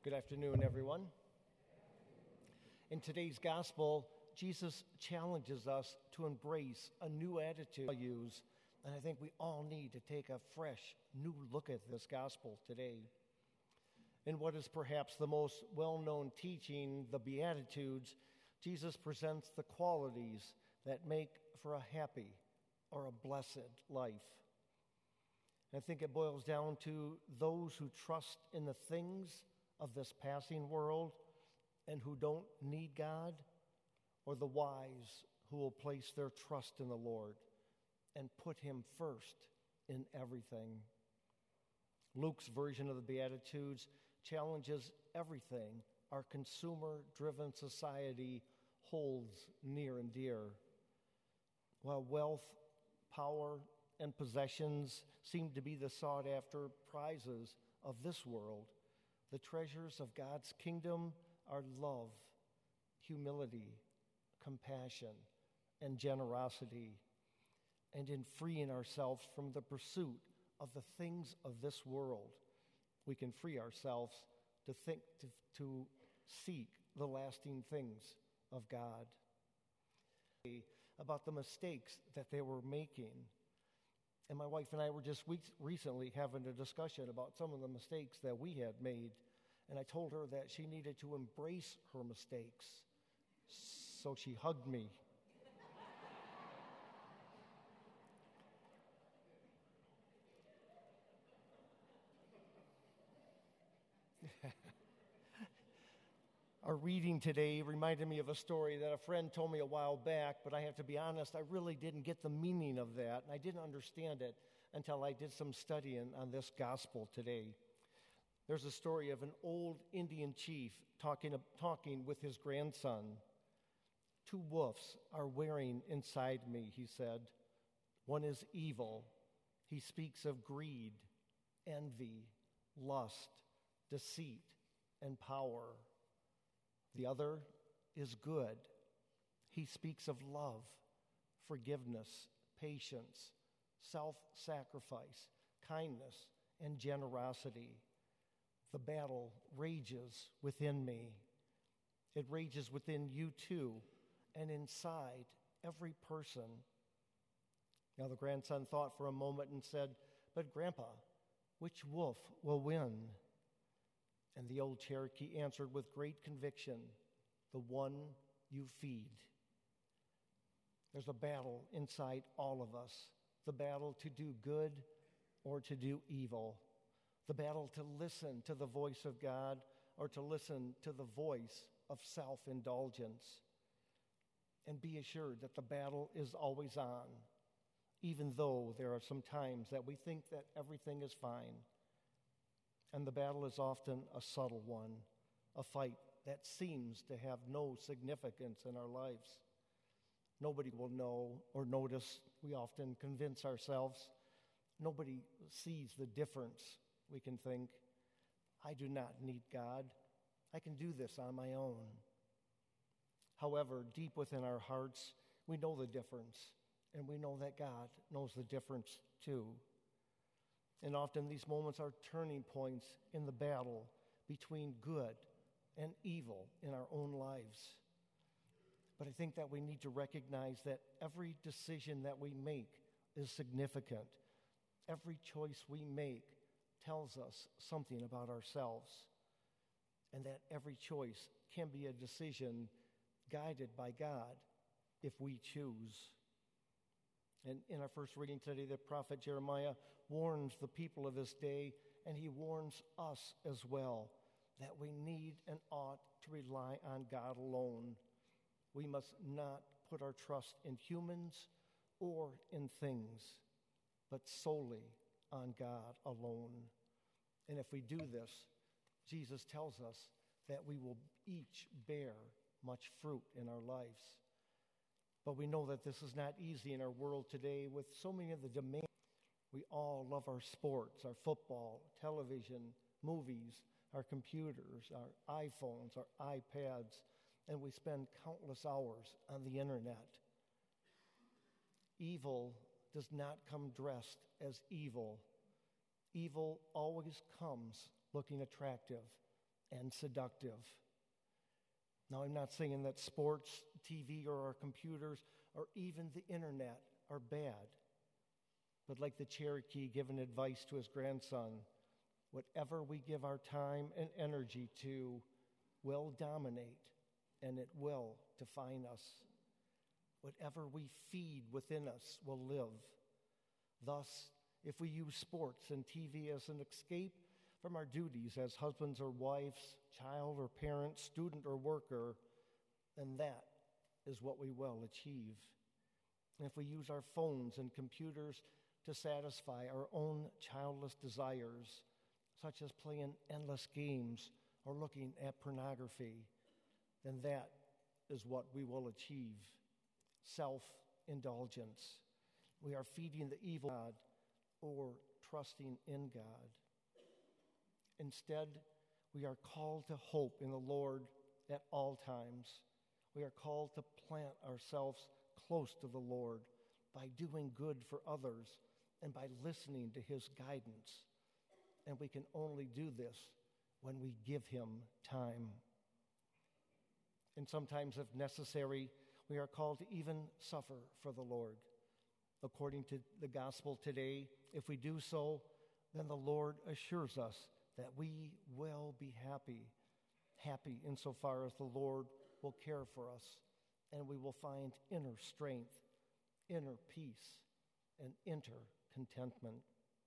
Good afternoon, everyone. In today's gospel, Jesus challenges us to embrace a new attitude, and I think we all need to take a fresh, new look at this gospel today. In what is perhaps the most well-known teaching, the Beatitudes, Jesus presents the qualities that make for a happy or a blessed life. I think it boils down to those who trust in the things of this passing world and who don't need God, or the wise who will place their trust in the Lord and put Him first in everything. Luke's version of the Beatitudes challenges everything our consumer-driven society holds near and dear. While wealth, power, and possessions seem to be the sought-after prizes of this world, the treasures of God's kingdom are love, humility, compassion, and generosity. And in freeing ourselves from the pursuit of the things of this world, we can free ourselves to seek the lasting things of God. About the mistakes that they were making. And my wife and I were just recently having a discussion about some of the mistakes that we had made. And I told her that she needed to embrace her mistakes. So she hugged me. Our reading today reminded me of a story that a friend told me a while back, but I have to be honest, I really didn't get the meaning of that, and I didn't understand it until I did some studying on this gospel today. There's a story of an old Indian chief talking with his grandson. "Two wolves are wearing inside me," he said. "One is evil. He speaks of greed, envy, lust, deceit, and power. The other is good. He speaks of love, forgiveness, patience, self-sacrifice, kindness, and generosity. The battle rages within me. It rages within you too, and inside every person." Now the grandson thought for a moment and said, "But Grandpa, which wolf will win?" And the old Cherokee answered with great conviction, "The one you feed." There's a battle inside all of us, the battle to do good or to do evil, the battle to listen to the voice of God or to listen to the voice of self-indulgence. And be assured that the battle is always on, even though there are some times that we think that everything is fine. And the battle is often a subtle one, a fight that seems to have no significance in our lives. Nobody will know or notice. We often convince ourselves. Nobody sees the difference. We can think, "I do not need God. I can do this on my own." However, deep within our hearts, we know the difference, and we know that God knows the difference too. And often these moments are turning points in the battle between good and evil in our own lives. But I think that we need to recognize that every decision that we make is significant. Every choice we make tells us something about ourselves. And that every choice can be a decision guided by God if we choose. And in our first reading today, the prophet Jeremiah warns the people of his day, and he warns us as well, that we need and ought to rely on God alone. We must not put our trust in humans or in things, but solely on God alone. And if we do this, Jesus tells us that we will each bear much fruit in our lives. But we know that this is not easy in our world today with so many of the demands. We all love our sports, our football, television, movies, our computers, our iPhones, our iPads, and we spend countless hours on the internet. Evil does not come dressed as evil. Evil always comes looking attractive and seductive. Now, I'm not saying that sports, TV, or our computers, or even the internet are bad. But like the Cherokee giving advice to his grandson, whatever we give our time and energy to will dominate, and it will define us. Whatever we feed within us will live. Thus, if we use sports and TV as an escape from our duties as husbands or wives, child or parent, student or worker, then that is what we will achieve. And if we use our phones and computers to satisfy our own childless desires, such as playing endless games or looking at pornography, then that is what we will achieve. Self-indulgence. We are feeding the evil God or trusting in God. Instead, we are called to hope in the Lord at all times. We are called to plant ourselves close to the Lord by doing good for others and by listening to His guidance. And we can only do this when we give Him time. And sometimes, if necessary, we are called to even suffer for the Lord. According to the gospel today, if we do so, then the Lord assures us that we will be happy insofar as the Lord will care for us, and we will find inner strength, inner peace, and inner contentment.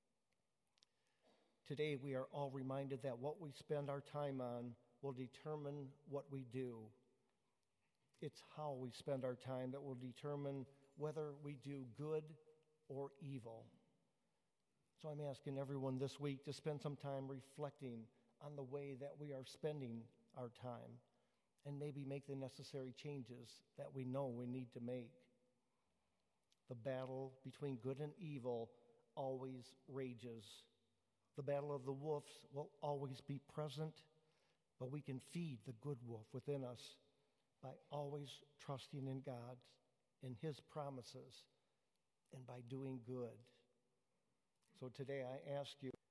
Today we are all reminded that what we spend our time on will determine what we do. It's how we spend our time that will determine whether we do good or evil. So I'm asking everyone this week to spend some time reflecting on the way that we are spending our time and maybe make the necessary changes that we know we need to make. The battle between good and evil always rages. The battle of the wolves will always be present, but we can feed the good wolf within us by always trusting in God, in His promises, and by doing good. So today I ask you,